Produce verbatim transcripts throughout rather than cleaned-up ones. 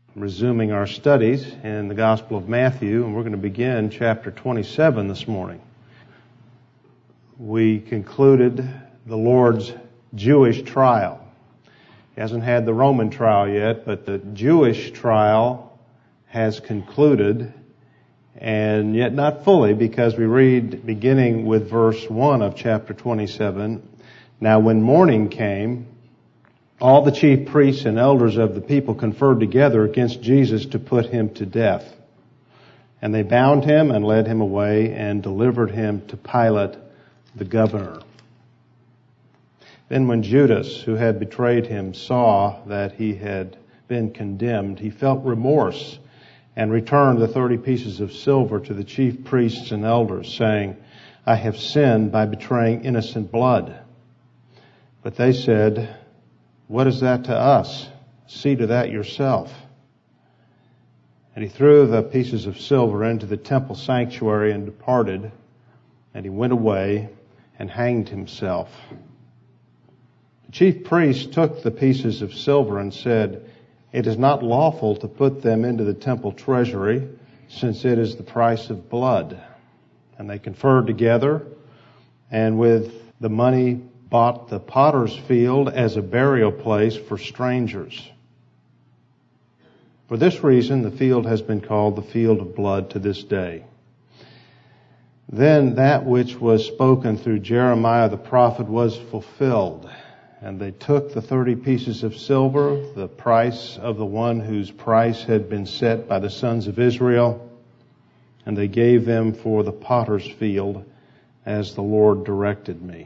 Resuming our studies in the Gospel of Matthew, and we're going to begin chapter twenty-seven this morning. We concluded the Lord's Jewish trial. He hasn't had the Roman trial yet, but the Jewish trial has concluded, and yet not fully, because we read beginning with verse one of chapter twenty-seven, "Now when morning came, all the chief priests and elders of the people conferred together against Jesus to put him to death. And they bound him and led him away and delivered him to Pilate, the governor. Then when Judas, who had betrayed him, saw that he had been condemned, he felt remorse and returned the thirty pieces of silver to the chief priests and elders, saying, 'I have sinned by betraying innocent blood.' But they said, 'What is that to us? See to that yourself.' And he threw the pieces of silver into the temple sanctuary and departed, and he went away and hanged himself. The chief priests took the pieces of silver and said, 'It is not lawful to put them into the temple treasury, since it is the price of blood.' And they conferred together, and with the money bought the potter's field as a burial place for strangers. For this reason, the field has been called the field of blood to this day. Then that which was spoken through Jeremiah the prophet was fulfilled. And they took the thirty pieces of silver, the price of the one whose price had been set by the sons of Israel, and they gave them for the potter's field, as the Lord directed me."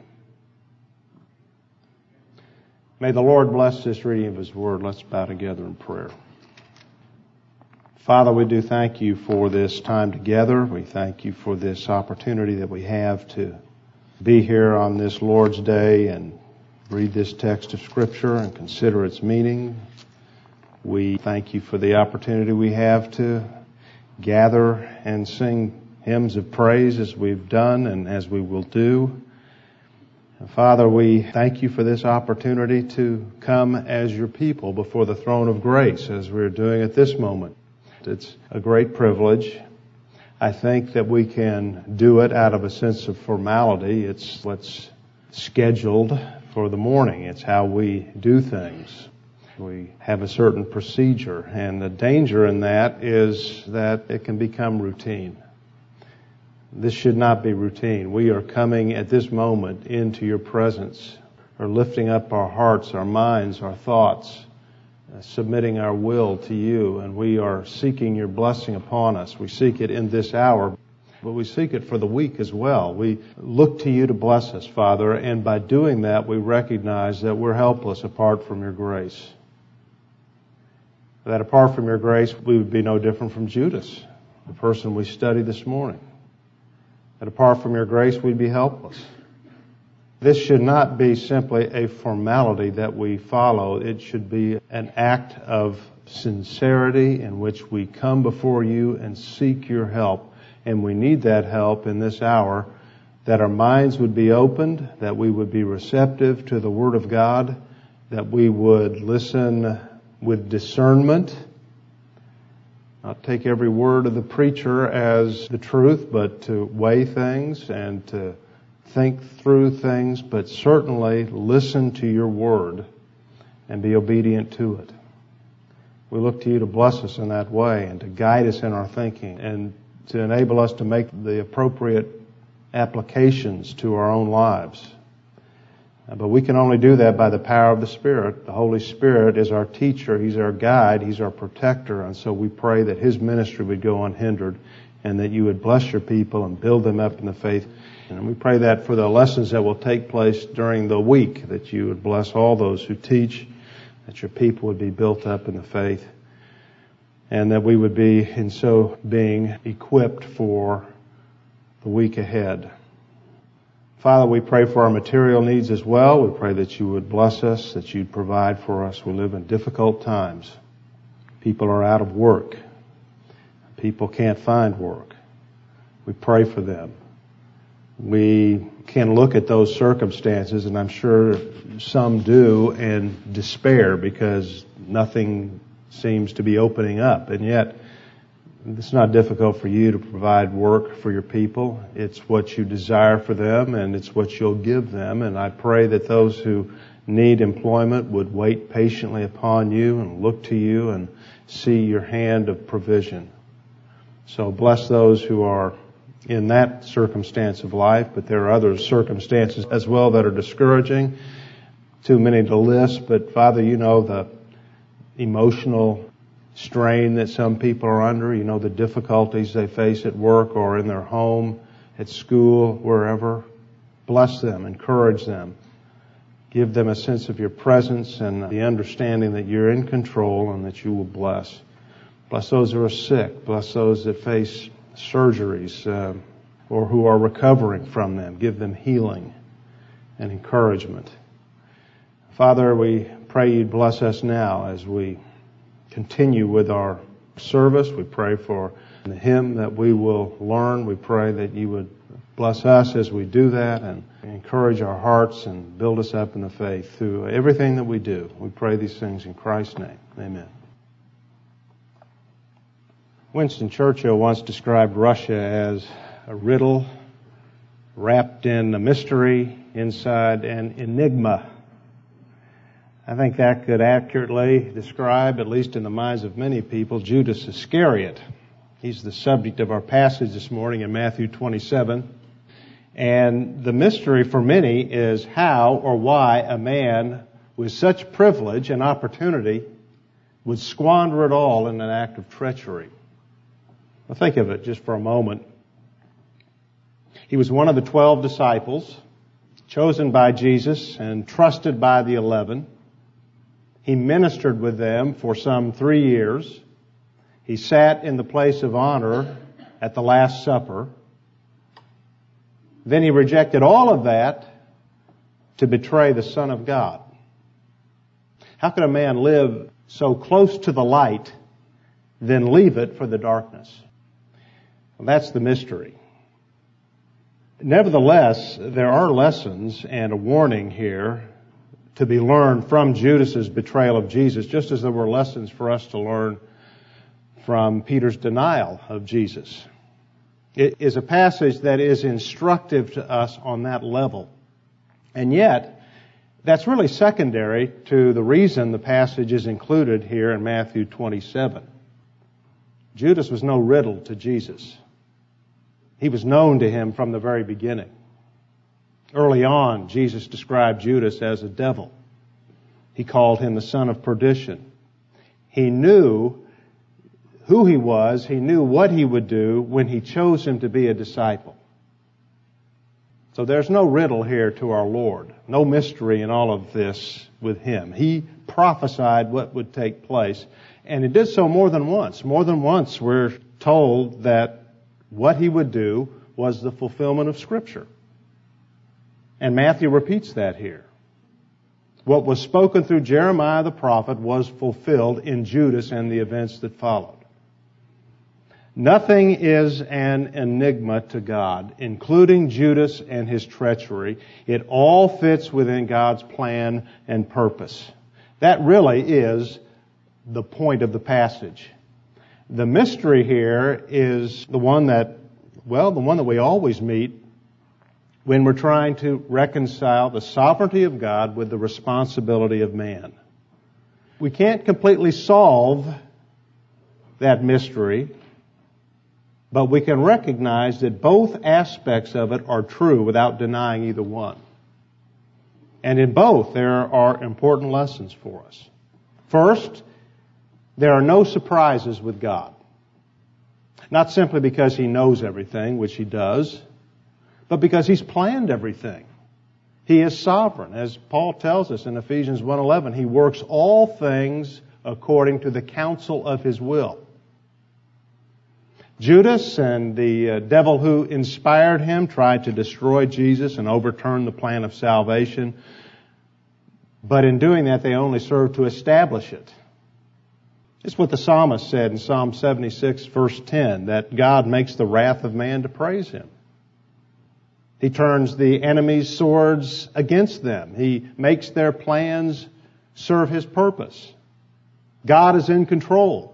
May the Lord bless this reading of His Word. Let's bow together in prayer. Father, we do thank You for this time together. We thank You for this opportunity that we have to be here on this Lord's Day and read this text of Scripture and consider its meaning. We thank You for the opportunity we have to gather and sing hymns of praise as we've done and as we will do. Father, we thank You for this opportunity to come as Your people before the throne of grace, as we're doing at this moment. It's a great privilege. I think that we can do it out of a sense of formality. It's what's scheduled for the morning. It's how we do things. We have a certain procedure, and the danger in that is that it can become routine. This should not be routine. We are coming at this moment into Your presence, or lifting up our hearts, our minds, our thoughts, uh, submitting our will to You, and we are seeking Your blessing upon us. We seek it in this hour, but we seek it for the week as well. We look to You to bless us, Father, and by doing that, we recognize that we're helpless apart from Your grace. That apart from Your grace, we would be no different from Judas, the person we studied this morning. That apart from Your grace, we'd be helpless. This should not be simply a formality that we follow. It should be an act of sincerity in which we come before You and seek Your help. And we need that help in this hour, that our minds would be opened, that we would be receptive to the Word of God, that we would listen with discernment, not take every word of the preacher as the truth, but to weigh things and to think through things, but certainly listen to Your Word and be obedient to it. We look to You to bless us in that way and to guide us in our thinking and to enable us to make the appropriate applications to our own lives. But we can only do that by the power of the Spirit. The Holy Spirit is our teacher. He's our guide. He's our protector. And so we pray that His ministry would go unhindered and that You would bless Your people and build them up in the faith. And we pray that for the lessons that will take place during the week, that You would bless all those who teach, that Your people would be built up in the faith, and that we would be, in so being, equipped for the week ahead. Father, we pray for our material needs as well. We pray that You would bless us, that You'd provide for us. We live in difficult times. People are out of work. People can't find work. We pray for them. We can look at those circumstances, and I'm sure some do, and despair because nothing seems to be opening up. And yet, it's not difficult for you to provide work for your people. It's what you desire for them, and it's what you'll give them. And I pray that those who need employment would wait patiently upon you and look to you and see your hand of provision. So bless those who are in that circumstance of life, but there are other circumstances as well that are discouraging. Too many to list, but Father, you know the emotional strain that some people are under. You know the difficulties they face at work or in their home, at school, wherever. Bless them, encourage them. Give them a sense of your presence and the understanding that you're in control and that you will bless. Bless those who are sick. Bless those that face surgeries uh, or who are recovering from them. Give them healing and encouragement. Father, we pray you'd bless us now as we continue with our service. We pray for the hymn that we will learn. We pray that you would bless us as we do that and encourage our hearts and build us up in the faith through everything that we do. We pray these things in Christ's name. Amen. Winston Churchill once described Russia as a riddle wrapped in a mystery inside an enigma. I think that could accurately describe, at least in the minds of many people, Judas Iscariot. He's the subject of our passage this morning in Matthew twenty-seven. And the mystery for many is how or why a man with such privilege and opportunity would squander it all in an act of treachery. Well, think of it just for a moment. He was one of the twelve disciples, chosen by Jesus and trusted by the eleven. He ministered with them for some three years. He sat in the place of honor at the Last Supper. Then he rejected all of that to betray the Son of God. How could a man live so close to the light, then leave it for the darkness? Well, that's the mystery. Nevertheless, there are lessons and a warning here to be learned from Judas's betrayal of Jesus, just as there were lessons for us to learn from Peter's denial of Jesus. It is a passage that is instructive to us on that level. And yet, that's really secondary to the reason the passage is included here in Matthew twenty-seven. Judas was no riddle to Jesus. He was known to him from the very beginning. Early on, Jesus described Judas as a devil. He called him the son of perdition. He knew who he was. He knew what he would do when he chose him to be a disciple. So there's no riddle here to our Lord. No mystery in all of this with him. He prophesied what would take place. And he did so more than once. More than once we're told that what he would do was the fulfillment of Scripture. And Matthew repeats that here. What was spoken through Jeremiah the prophet was fulfilled in Judas and the events that followed. Nothing is an enigma to God, including Judas and his treachery. It all fits within God's plan and purpose. That really is the point of the passage. The mystery here is the one that, well, the one that we always meet when we're trying to reconcile the sovereignty of God with the responsibility of man. We can't completely solve that mystery, but we can recognize that both aspects of it are true without denying either one. And in both, there are important lessons for us. First, there are no surprises with God. Not simply because He knows everything, which He does, but because He's planned everything. He is sovereign. As Paul tells us in Ephesians one eleven, He works all things according to the counsel of His will. Judas and the uh, devil who inspired him tried to destroy Jesus and overturn the plan of salvation. But in doing that, they only served to establish it. It's what the psalmist said in Psalm seventy-six, verse ten, that God makes the wrath of man to praise Him. He turns the enemy's swords against them. He makes their plans serve His purpose. God is in control.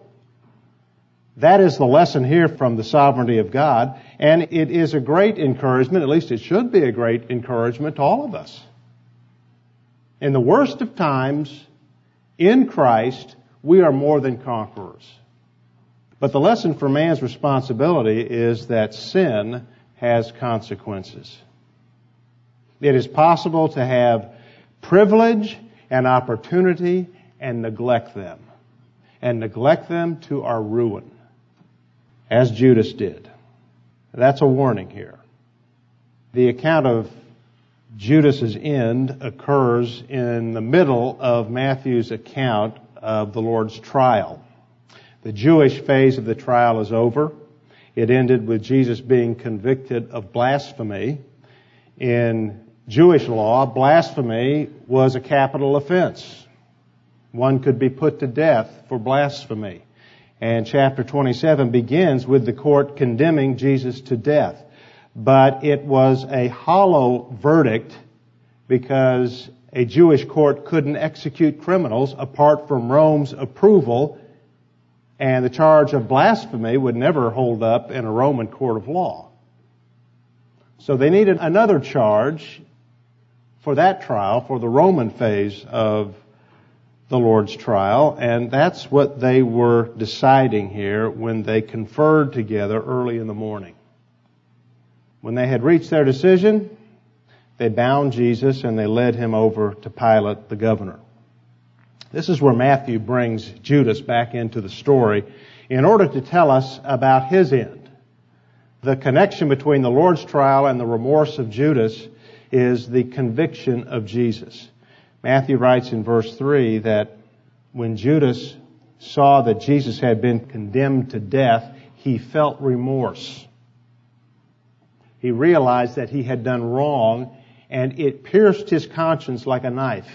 That is the lesson here from the sovereignty of God, and it is a great encouragement, at least it should be a great encouragement to all of us. In the worst of times, in Christ, we are more than conquerors. But the lesson for man's responsibility is that sin has consequences. It is possible to have privilege and opportunity and neglect them, and neglect them to our ruin, as Judas did. That's a warning here. The account of Judas's end occurs in the middle of Matthew's account of the Lord's trial. The Jewish phase of the trial is over. It ended with Jesus being convicted of blasphemy. In Jewish law, blasphemy was a capital offense. One could be put to death for blasphemy. And chapter twenty-seven begins with the court condemning Jesus to death. But it was a hollow verdict because a Jewish court couldn't execute criminals apart from Rome's approval, and the charge of blasphemy would never hold up in a Roman court of law. So they needed another charge for that trial, for the Roman phase of the Lord's trial, and that's what they were deciding here when they conferred together early in the morning. When they had reached their decision, they bound Jesus and they led him over to Pilate, the governor. This is where Matthew brings Judas back into the story in order to tell us about his end. The connection between the Lord's trial and the remorse of Judas is the conviction of Jesus. Matthew writes in verse three that when Judas saw that Jesus had been condemned to death, he felt remorse. He realized that he had done wrong, and it pierced his conscience like a knife.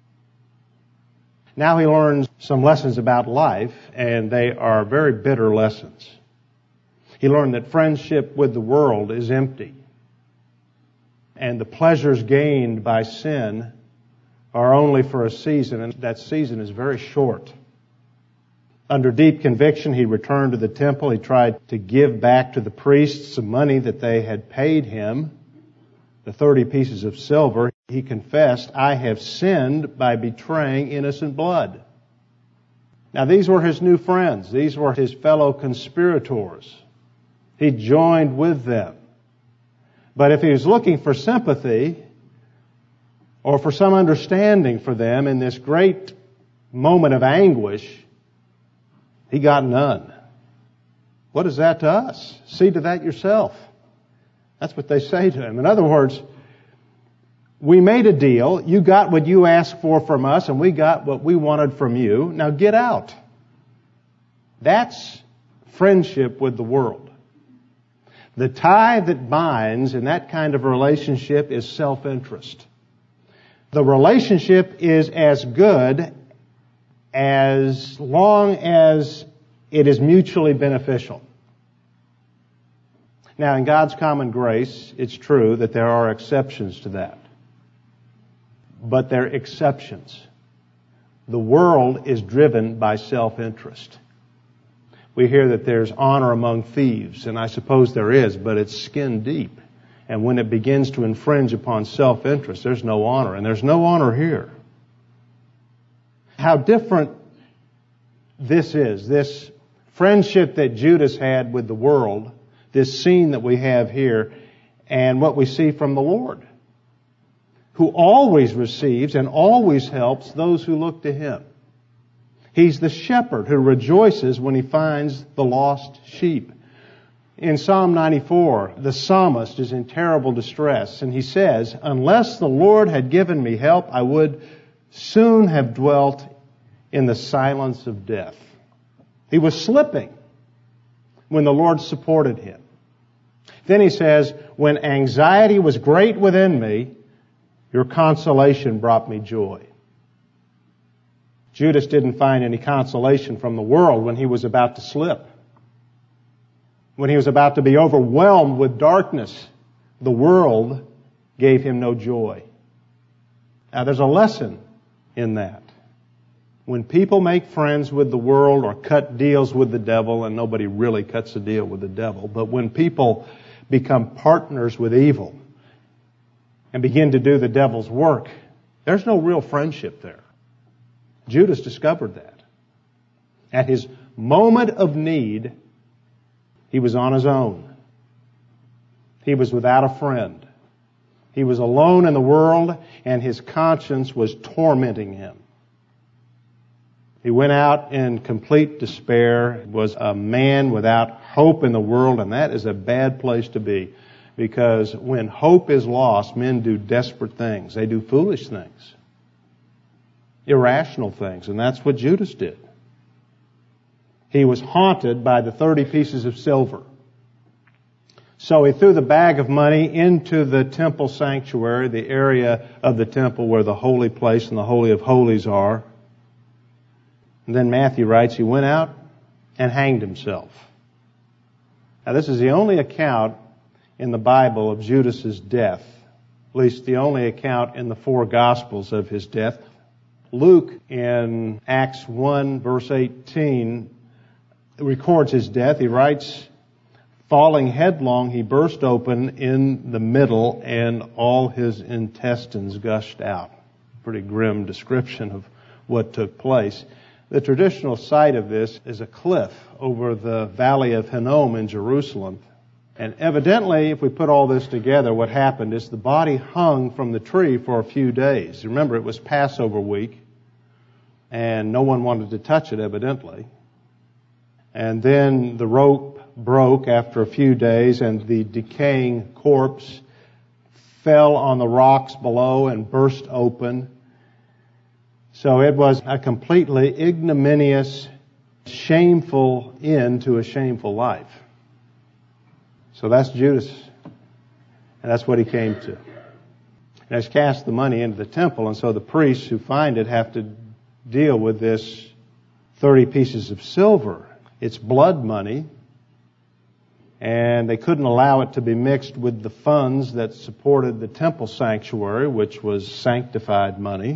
Now he learns some lessons about life, and they are very bitter lessons. He learned that friendship with the world is empty, and the pleasures gained by sin are only for a season, and that season is very short. Under deep conviction, he returned to the temple. He tried to give back to the priests some money that they had paid him, the thirty pieces of silver. He confessed, "I have sinned by betraying innocent blood." Now, these were his new friends. These were his fellow conspirators. He joined with them. But if he was looking for sympathy or for some understanding for them in this great moment of anguish, he got none. What is that to us? See to that yourself. That's what they say to him. In other words, we made a deal. You got what you asked for from us, and we got what we wanted from you. Now get out. That's friendship with the world. The tie that binds in that kind of relationship is self-interest. The relationship is as good as long as it is mutually beneficial. Now, in God's common grace, it's true that there are exceptions to that. But they're exceptions. The world is driven by self-interest. We hear that there's honor among thieves, and I suppose there is, but it's skin deep. And when it begins to infringe upon self-interest, there's no honor, and there's no honor here. How different this is, this friendship that Judas had with the world, this scene that we have here, and what we see from the Lord, who always receives and always helps those who look to Him. He's the shepherd who rejoices when he finds the lost sheep. In Psalm ninety-four, the psalmist is in terrible distress, and he says, "Unless the Lord had given me help, I would soon have dwelt in the silence of death." He was slipping when the Lord supported him. Then he says, "When anxiety was great within me, your consolation brought me joy." Judas didn't find any consolation from the world when he was about to slip. When he was about to be overwhelmed with darkness, the world gave him no joy. Now, there's a lesson in that. When people make friends with the world or cut deals with the devil, and nobody really cuts a deal with the devil, but when people become partners with evil and begin to do the devil's work, there's no real friendship there. Judas discovered that. At his moment of need, he was on his own. He was without a friend. He was alone in the world, and his conscience was tormenting him. He went out in complete despair, was a man without hope in the world, and that is a bad place to be. Because when hope is lost, men do desperate things. They do foolish things. Irrational things, and that's what Judas did. He was haunted by the thirty pieces of silver. So he threw the bag of money into the temple sanctuary, the area of the temple where the holy place and the Holy of Holies are. And then Matthew writes, he went out and hanged himself. Now this is the only account in the Bible of Judas's death, at least the only account in the four Gospels of his death. Luke in Acts one verse eighteen records his death. He writes, falling headlong, he burst open in the middle and all his intestines gushed out. Pretty grim description of what took place. The traditional site of this is a cliff over the valley of Hinnom in Jerusalem. And evidently, if we put all this together, what happened is the body hung from the tree for a few days. Remember, it was Passover week, and no one wanted to touch it, evidently. And then the rope broke after a few days, and the decaying corpse fell on the rocks below and burst open. So it was a completely ignominious, shameful end to a shameful life. So that's Judas, and that's what he came to. And he's cast the money into the temple, and so the priests who find it have to deal with this thirty pieces of silver. It's blood money, and they couldn't allow it to be mixed with the funds that supported the temple sanctuary, which was sanctified money.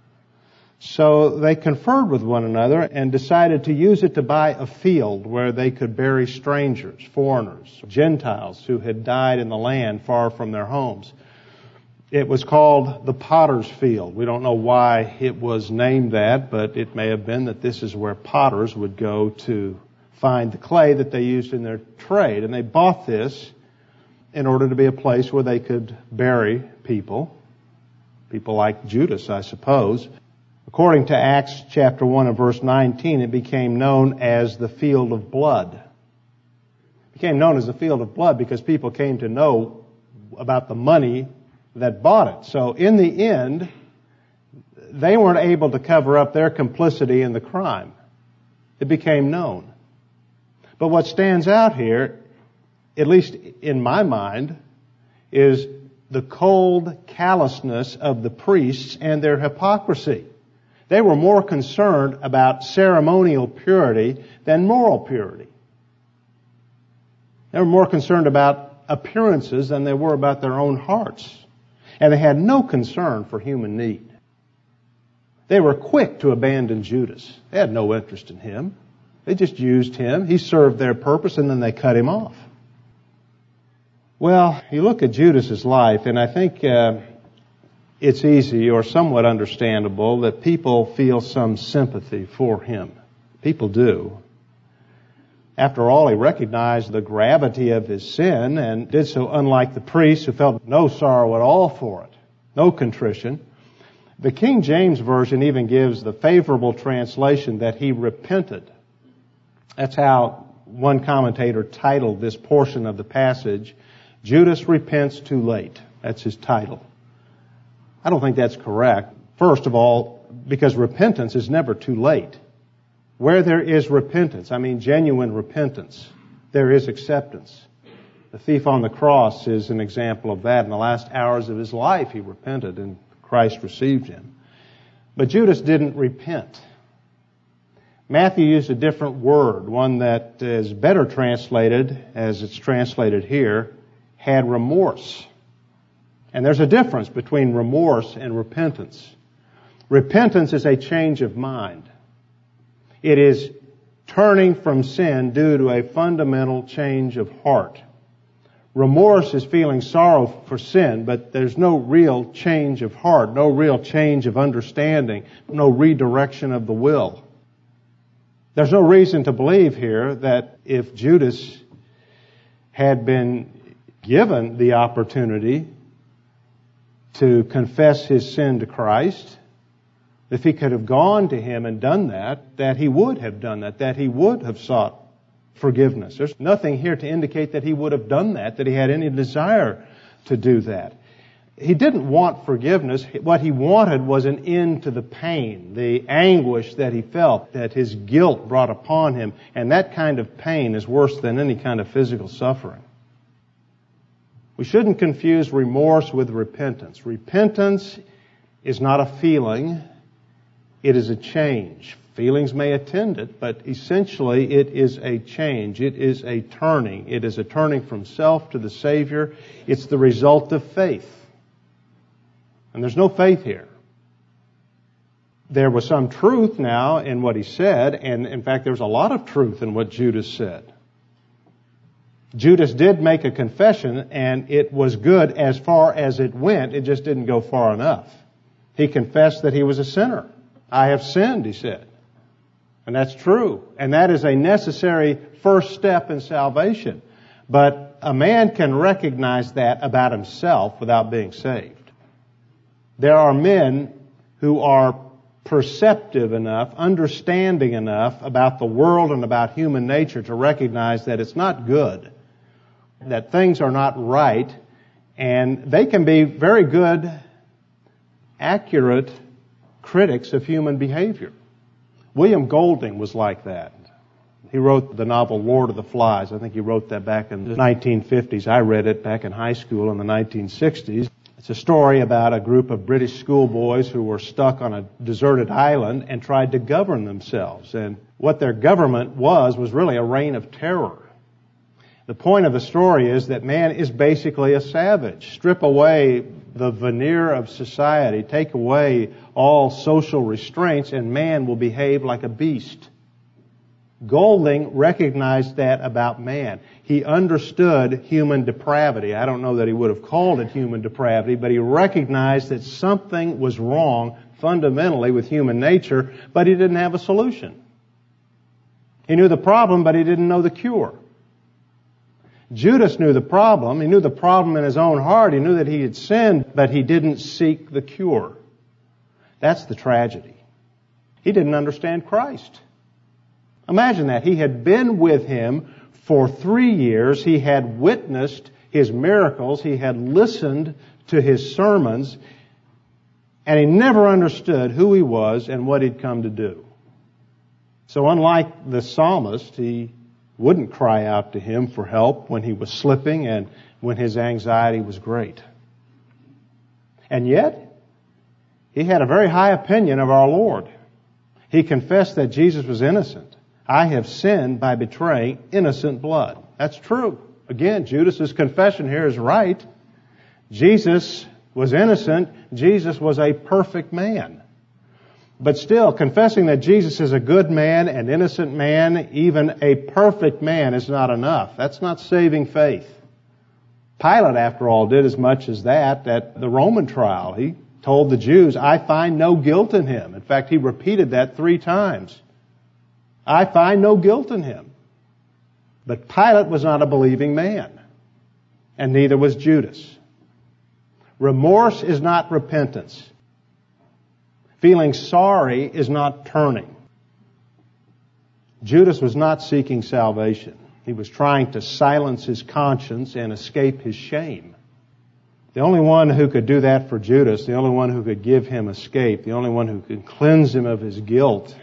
So they conferred with one another and decided to use it to buy a field where they could bury strangers, foreigners, Gentiles who had died in the land far from their homes. It was called the Potter's Field. We don't know why it was named that, but it may have been that this is where potters would go to find the clay that they used in their trade. And they bought this in order to be a place where they could bury people, people like Judas, I suppose. According to Acts chapter one and verse nineteen, it became known as the field of blood. It became known as the field of blood because people came to know about the money that bought it. So in the end, they weren't able to cover up their complicity in the crime. It became known. But what stands out here, at least in my mind, is the cold callousness of the priests and their hypocrisy. They were more concerned about ceremonial purity than moral purity. They were more concerned about appearances than they were about their own hearts. And they had no concern for human need. They were quick to abandon Judas. They had no interest in him. They just used him. He served their purpose, and then they cut him off. Well, you look at Judas's life, and I think uh, it's easy or somewhat understandable that people feel some sympathy for him. People do. After all, he recognized the gravity of his sin and did so unlike the priests who felt no sorrow at all for it, no contrition. The King James Version even gives the favorable translation that he repented. That's how one commentator titled this portion of the passage, Judas repents too late. That's his title. I don't think that's correct. First of all, because repentance is never too late. Where there is repentance, I mean genuine repentance, there is acceptance. The thief on the cross is an example of that. In the last hours of his life, he repented and Christ received him. But Judas didn't repent. Matthew used a different word, one that is better translated, as it's translated here, had remorse. And there's a difference between remorse and repentance. Repentance is a change of mind. It is turning from sin due to a fundamental change of heart. Remorse is feeling sorrow for sin, but there's no real change of heart, no real change of understanding, no redirection of the will. There's no reason to believe here that if Judas had been given the opportunity to confess his sin to Christ, if he could have gone to him and done that, that he would have done that, that he would have sought forgiveness. There's nothing here to indicate that he would have done that, that he had any desire to do that. He didn't want forgiveness. What he wanted was an end to the pain, the anguish that he felt, that his guilt brought upon him. And that kind of pain is worse than any kind of physical suffering. We shouldn't confuse remorse with repentance. Repentance is not a feeling. It is a change. Feelings may attend it, but essentially it is a change. It is a turning. It is a turning from self to the Savior. It's the result of faith. And there's no faith here. There was some truth now in what he said, and in fact there's a lot of truth in what Judas said. Judas did make a confession, and it was good as far as it went. It just didn't go far enough. He confessed that he was a sinner. I have sinned, he said. And that's true. And that is a necessary first step in salvation. But a man can recognize that about himself without being saved. There are men who are perceptive enough, understanding enough about the world and about human nature to recognize that it's not good, that things are not right, and they can be very good, accurate critics of human behavior. William Golding was like that. He wrote the novel Lord of the Flies. I think he wrote that back in the nineteen fifties. I read it back in high school in the nineteen sixties. It's a story about a group of British schoolboys who were stuck on a deserted island and tried to govern themselves. And what their government was was really a reign of terror. The point of the story is that man is basically a savage. Strip away the veneer of society, take away all social restraints, and man will behave like a beast. Golding recognized that about man. He understood human depravity. I don't know that he would have called it human depravity, but he recognized that something was wrong fundamentally with human nature, but he didn't have a solution. He knew the problem, but he didn't know the cure. Judas knew the problem. He knew the problem in his own heart. He knew that he had sinned, but he didn't seek the cure. That's the tragedy. He didn't understand Christ. Imagine that. He had been with him for three years. He had witnessed his miracles. He had listened to his sermons. And he never understood who he was and what he'd come to do. So unlike the psalmist, he wouldn't cry out to him for help when he was slipping and when his anxiety was great. And yet, he had a very high opinion of our Lord. He confessed that Jesus was innocent. I have sinned by betraying innocent blood. That's true. Again, Judas's confession here is right. Jesus was innocent. Jesus was a perfect man. But still, confessing that Jesus is a good man, an innocent man, even a perfect man is not enough. That's not saving faith. Pilate, after all, did as much as that at the Roman trial. He told the Jews, I find no guilt in him. In fact, he repeated that three times. I find no guilt in him. But Pilate was not a believing man, and neither was Judas. Remorse is not repentance. Feeling sorry is not turning. Judas was not seeking salvation. He was trying to silence his conscience and escape his shame. The only one who could do that for Judas, the only one who could give him escape, the only one who could cleanse him of his guilt,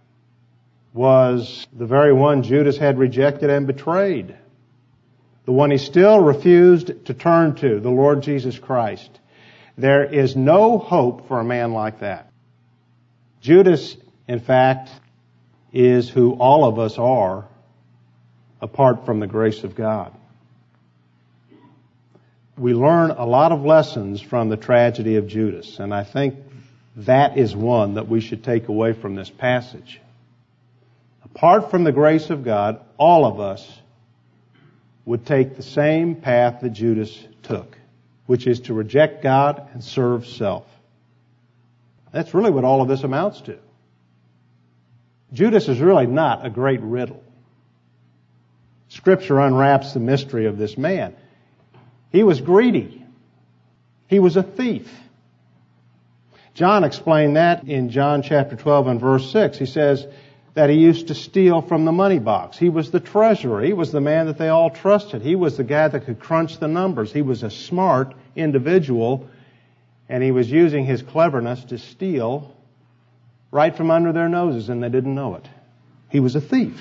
was the very one Judas had rejected and betrayed. The one he still refused to turn to, the Lord Jesus Christ. There is no hope for a man like that. Judas, in fact, is who all of us are apart from the grace of God. We learn a lot of lessons from the tragedy of Judas, and I think that is one that we should take away from this passage. apart from the grace of God, all of us would take the same path that Judas took, which is to reject God and serve self. That's really what all of this amounts to. Judas is really not a great riddle. Scripture unwraps the mystery of this man. He was greedy. He was a thief. John explained that in John chapter twelve and verse six. He says that he used to steal from the money box. He was the treasurer. He was the man that they all trusted. He was the guy that could crunch the numbers. He was a smart individual, and he was using his cleverness to steal right from under their noses, and they didn't know it. He was a thief.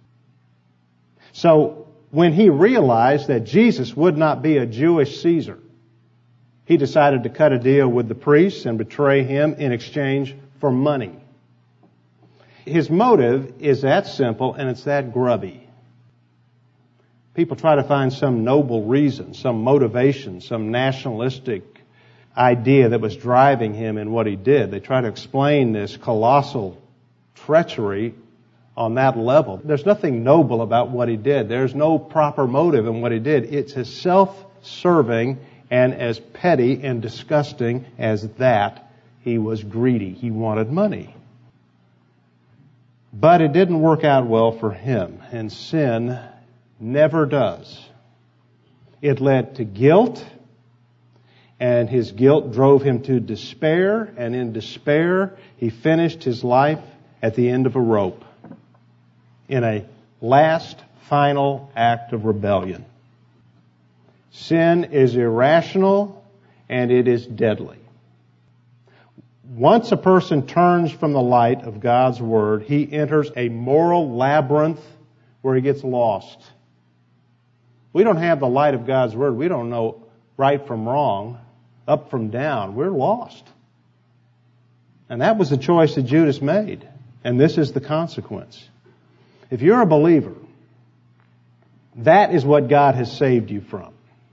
So when he realized that Jesus would not be a Jewish Caesar, he decided to cut a deal with the priests and betray him in exchange for money. His motive is that simple, and it's that grubby. People try to find some noble reason, some motivation, some nationalistic idea that was driving him in what he did. They try to explain this colossal treachery on that level. There's nothing noble about what he did. There's no proper motive in what he did. It's as self-serving and as petty and disgusting as that. He was greedy. He wanted money. But it didn't work out well for him, and sin never does. It led to guilt, and his guilt drove him to despair, and in despair, he finished his life at the end of a rope in a last, final act of rebellion. Sin is irrational, and it is deadly. Once a person turns from the light of God's Word, he enters a moral labyrinth where he gets lost. We don't have the light of God's Word. We don't know right from wrong, up from down. We're lost. And that was the choice that Judas made. And this is the consequence. If you're a believer, that is what God has saved you from.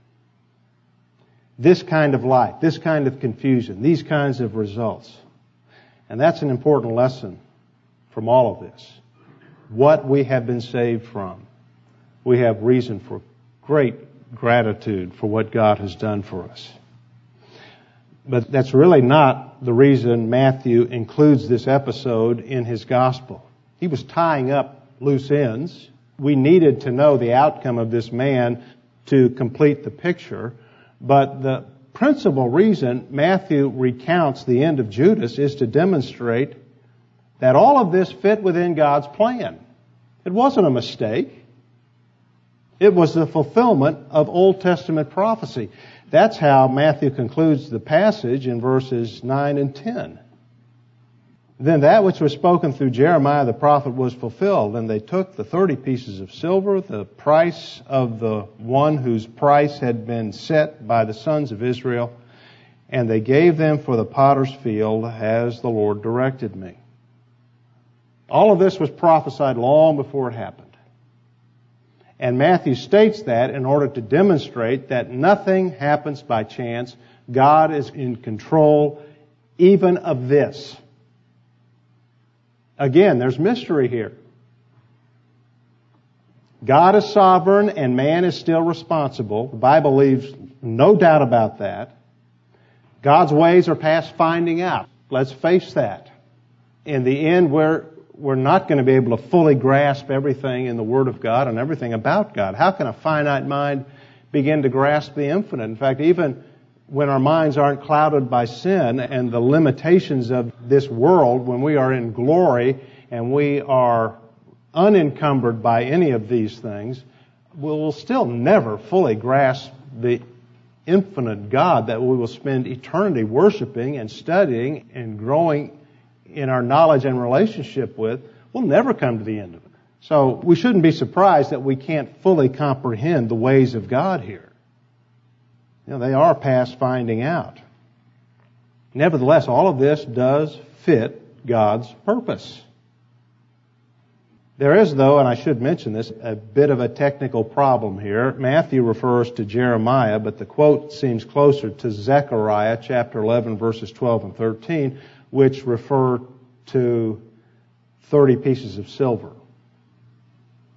This kind of life, this kind of confusion, these kinds of results. And that's an important lesson from all of this. What we have been saved from. We have reason for great gratitude for what God has done for us. But that's really not the reason Matthew includes this episode in his gospel. He was tying up loose ends. We needed to know the outcome of this man to complete the picture. But the principal reason Matthew recounts the end of Judas is to demonstrate that all of this fit within God's plan. It wasn't a mistake. It was the fulfillment of Old Testament prophecy. That's how Matthew concludes the passage in verses nine and ten. Then that which was spoken through Jeremiah the prophet was fulfilled, and they took the thirty pieces of silver, the price of the one whose price had been set by the sons of Israel, and they gave them for the potter's field as the Lord directed me. All of this was prophesied long before it happened. And Matthew states that in order to demonstrate that nothing happens by chance. God is in control even of this. Again, there's mystery here. God is sovereign and man is still responsible. The Bible leaves no doubt about that. God's ways are past finding out. Let's face that. In the end, we're, we're not going to be able to fully grasp everything in the Word of God and everything about God. How can a finite mind begin to grasp the infinite? In fact, even when our minds aren't clouded by sin and the limitations of this world, when we are in glory and we are unencumbered by any of these things, we'll still never fully grasp the infinite God that we will spend eternity worshiping and studying and growing in our knowledge and relationship with. We'll never come to the end of it. So we shouldn't be surprised that we can't fully comprehend the ways of God here. You know, they are past finding out. Nevertheless, all of this does fit God's purpose. There is, though, and I should mention this, a bit of a technical problem here. Matthew refers to Jeremiah, but the quote seems closer to Zechariah chapter eleven, verses twelve and thirteen, which refer to thirty pieces of silver.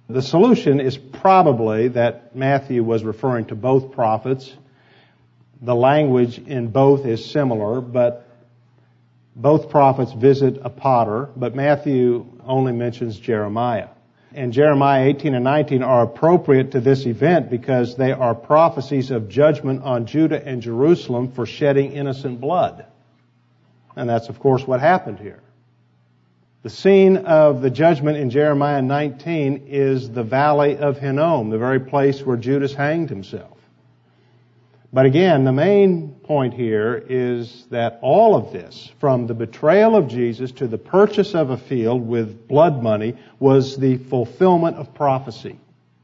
The solution is probably that Matthew was referring to both prophets. The language in both is similar, but both prophets visit a potter, but Matthew only mentions Jeremiah. And Jeremiah eighteen and nineteen are appropriate to this event because they are prophecies of judgment on Judah and Jerusalem for shedding innocent blood. And that's, of course, what happened here. The scene of the judgment in Jeremiah nineteen is the valley of Hinnom, the very place where Judas hanged himself. But again, the main point here is that all of this, from the betrayal of Jesus to the purchase of a field with blood money, was the fulfillment of prophecy.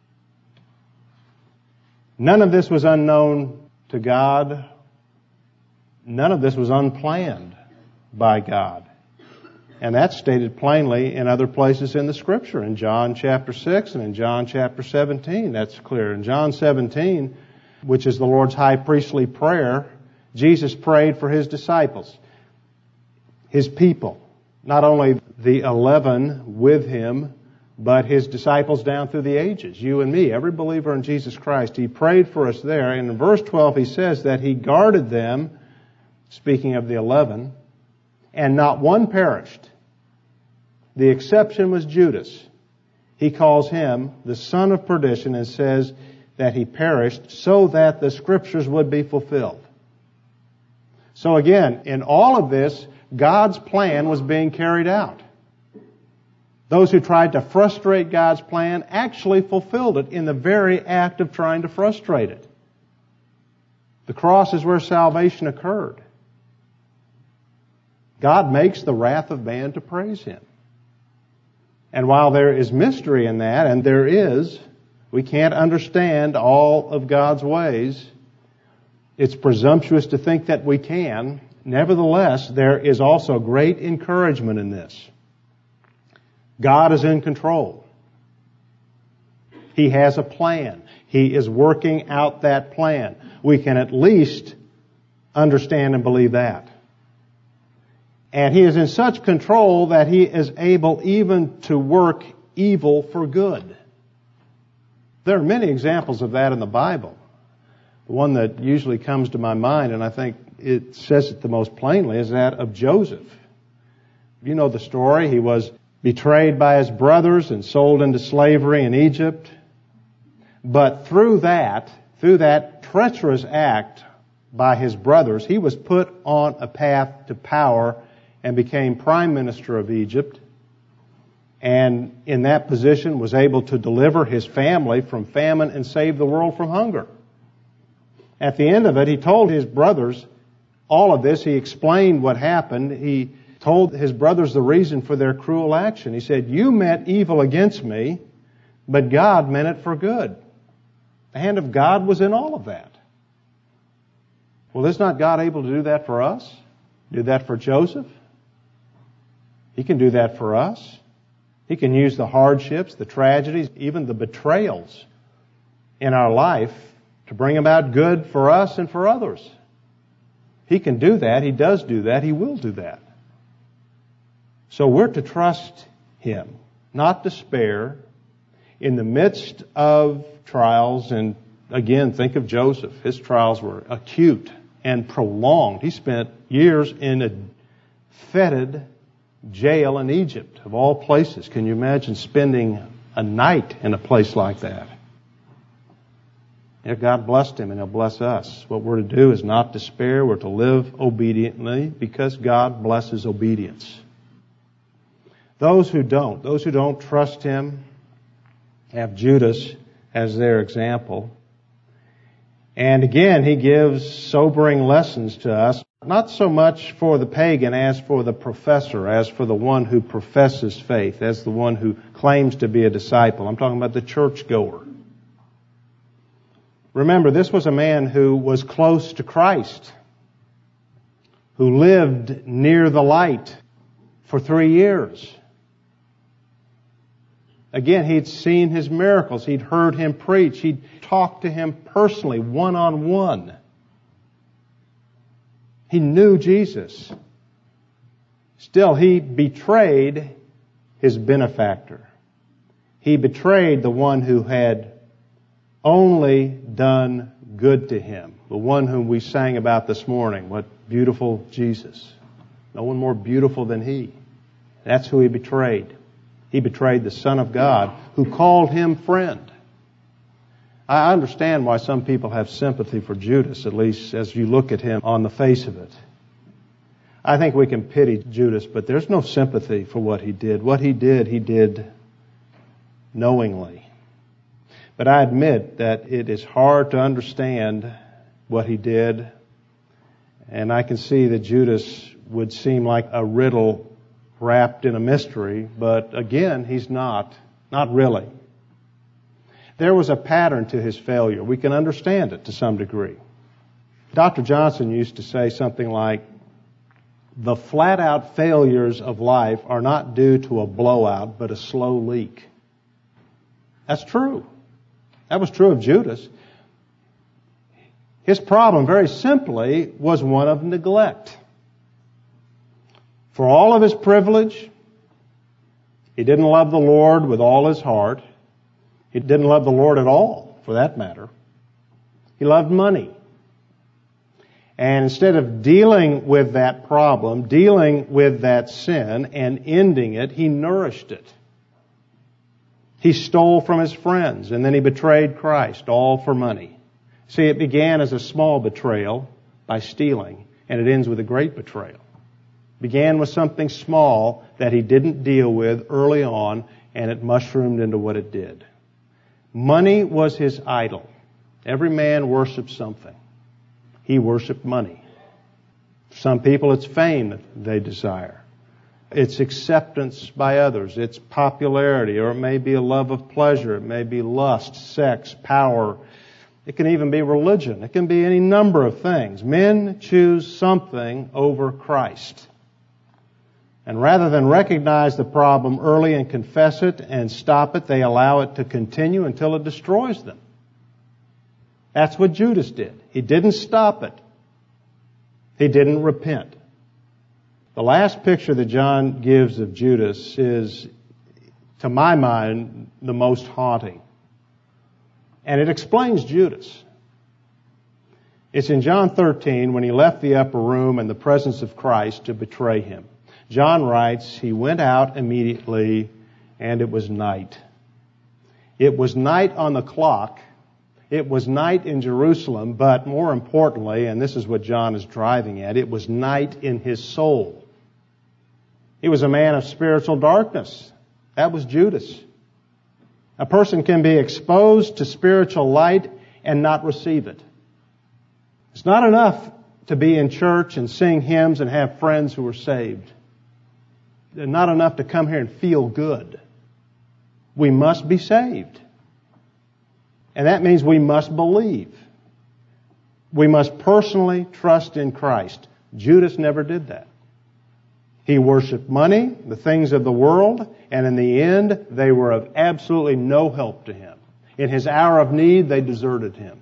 None of this was unknown to God. None of this was unplanned by God. And that's stated plainly in other places in the Scripture. In John chapter six and in John chapter seventeen, that's clear. In John seventeen, which is the Lord's high priestly prayer, Jesus prayed for His disciples, His people. Not only the eleven with Him, but His disciples down through the ages, you and me, every believer in Jesus Christ. He prayed for us there. And in verse twelve, He says that He guarded them, speaking of the eleven, and not one perished. The exception was Judas. He calls him the son of perdition and says that he perished so that the Scriptures would be fulfilled. So again, in all of this, God's plan was being carried out. Those who tried to frustrate God's plan actually fulfilled it in the very act of trying to frustrate it. The cross is where salvation occurred. God makes the wrath of man to praise Him. And while there is mystery in that, and there is, we can't understand all of God's ways. It's presumptuous to think that we can. Nevertheless, there is also great encouragement in this. God is in control. He has a plan. He is working out that plan. We can at least understand and believe that. And He is in such control that He is able even to work evil for good. There are many examples of that in the Bible. The one that usually comes to my mind, and I think it says it the most plainly, is that of Joseph. You know the story. He was betrayed by his brothers and sold into slavery in Egypt. But through that, through that treacherous act by his brothers, he was put on a path to power and became prime minister of Egypt. And in that position was able to deliver his family from famine and save the world from hunger. At the end of it, he told his brothers all of this. He explained what happened. He told his brothers the reason for their cruel action. He said, "You meant evil against me, but God meant it for good." The hand of God was in all of that. Well, is not God able to do that for us? Do that for Joseph? He can do that for us. He can use the hardships, the tragedies, even the betrayals in our life to bring about good for us and for others. He can do that. He does do that. He will do that. So we're to trust Him, not despair in the midst of trials. And again, think of Joseph. His trials were acute and prolonged. He spent years in a fetid jail in Egypt, of all places. Can you imagine spending a night in a place like that? Yeah, God blessed him, and He'll bless us. What we're to do is not despair. We're to live obediently because God blesses obedience. Those who don't, those who don't trust Him, have Judas as their example. And again, he gives sobering lessons to us, not so much for the pagan as for the professor, as for the one who professes faith, as the one who claims to be a disciple. I'm talking about the churchgoer. Remember, this was a man who was close to Christ, who lived near the light for three years. Again, he'd seen His miracles. He'd heard Him preach. He'd talked to Him personally, one-on-one. He knew Jesus. Still, he betrayed his benefactor. He betrayed the one who had only done good to him, the one whom we sang about this morning. What beautiful Jesus. No one more beautiful than he. That's who he betrayed. He betrayed the Son of God, who called him friend. I understand why some people have sympathy for Judas, at least as you look at him on the face of it. I think we can pity Judas, but there's no sympathy for what he did. What he did, he did knowingly. But I admit that it is hard to understand what he did, and I can see that Judas would seem like a riddle wrapped in a mystery, but again, he's not. Not really. There was a pattern to his failure. We can understand it to some degree. Doctor Johnson used to say something like, the flat-out failures of life are not due to a blowout, but a slow leak. That's true. That was true of Judas. His problem, very simply, was one of neglect. For all of his privilege, he didn't love the Lord with all his heart. He didn't love the Lord at all, for that matter. He loved money. And instead of dealing with that problem, dealing with that sin and ending it, he nourished it. He stole from his friends, and then he betrayed Christ, all for money. See, it began as a small betrayal by stealing, and it ends with a great betrayal. It began with something small that he didn't deal with early on, and it mushroomed into what it did. Money was his idol. Every man worships something. He worshiped money. For some people, it's fame that they desire. It's acceptance by others. It's popularity, or it may be a love of pleasure. It may be lust, sex, power. It can even be religion. It can be any number of things. Men choose something over Christ. And rather than recognize the problem early and confess it and stop it, they allow it to continue until it destroys them. That's what Judas did. He didn't stop it. He didn't repent. The last picture that John gives of Judas is, to my mind, the most haunting. And it explains Judas. It's in John thirteen when he left the upper room in the presence of Christ to betray him. John writes, he went out immediately and it was night. It was night on the clock. It was night in Jerusalem, but more importantly, and this is what John is driving at, it was night in his soul. He was a man of spiritual darkness. That was Judas. A person can be exposed to spiritual light and not receive it. It's not enough to be in church and sing hymns and have friends who are saved. It's not enough to come here and feel good. We must be saved. And that means we must believe. We must personally trust in Christ. Judas never did that. He worshiped money, the things of the world, and in the end, they were of absolutely no help to him. In his hour of need, they deserted him.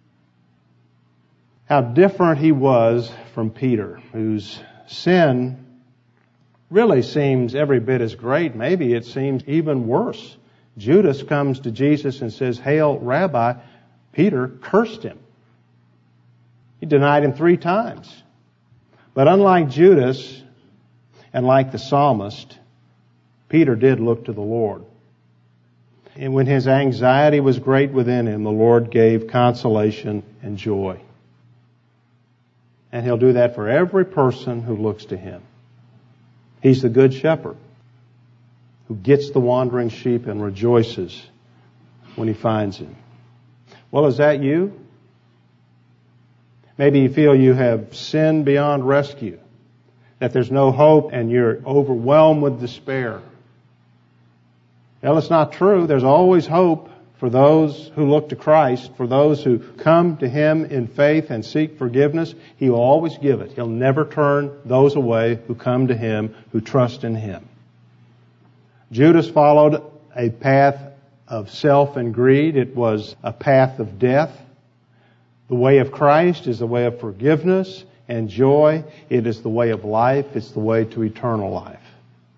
How different he was from Peter, whose sin really seems every bit as great. Maybe it seems even worse. Judas comes to Jesus and says, "Hail, Rabbi." Peter cursed him. He denied him three times. But unlike Judas, and like the psalmist, Peter did look to the Lord. And when his anxiety was great within him, the Lord gave consolation and joy. And He'll do that for every person who looks to Him. He's the good shepherd who gets the wandering sheep and rejoices when He finds him. Well, is that you? Maybe you feel you have sinned beyond rescue, that there's no hope and you're overwhelmed with despair. Well, it's not true. There's always hope for those who look to Christ, for those who come to Him in faith and seek forgiveness. He will always give it. He'll never turn those away who come to Him, who trust in Him. Judas followed a path of self and greed. It was a path of death. The way of Christ is the way of forgiveness and joy. It is the way of life. It's the way to eternal life.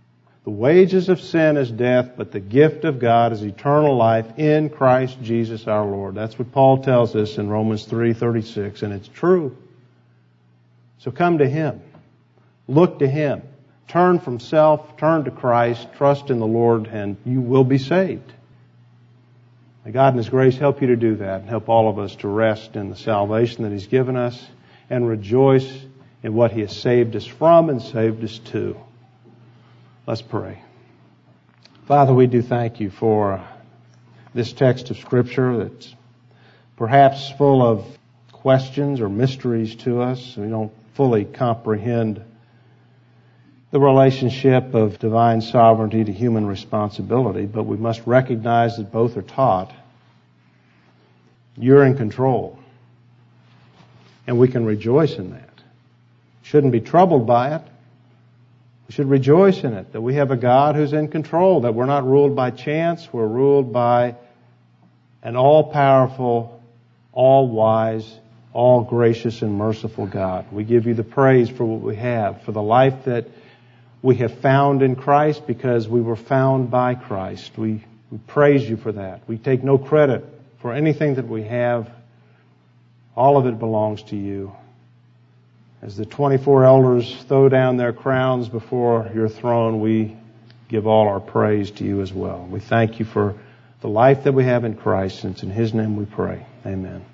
The wages of sin is death, but the gift of God is eternal life in Christ Jesus our Lord. That's what Paul tells us in Romans three thirty-six, and it's true. So come to Him. Look to Him. Turn from self, turn to Christ, trust in the Lord, and you will be saved. May God in His grace help you to do that and help all of us to rest in the salvation that He's given us and rejoice in what He has saved us from and saved us to. Let's pray. Father, we do thank You for this text of Scripture that's perhaps full of questions or mysteries to us. We don't fully comprehend the relationship of divine sovereignty to human responsibility, but we must recognize that both are taught. You're in control, and we can rejoice in that. Shouldn't be troubled by it. We should rejoice in it, that we have a God who's in control, that we're not ruled by chance, we're ruled by an all-powerful, all-wise, all-gracious and merciful God. We give You the praise for what we have, for the life that we have found in Christ because we were found by Christ. We, we praise You for that. We take no credit for anything that we have. All of it belongs to You. As the twenty-four elders throw down their crowns before Your throne, we give all our praise to You as well. We thank You for the life that we have in Christ, and it's in His name we pray. Amen.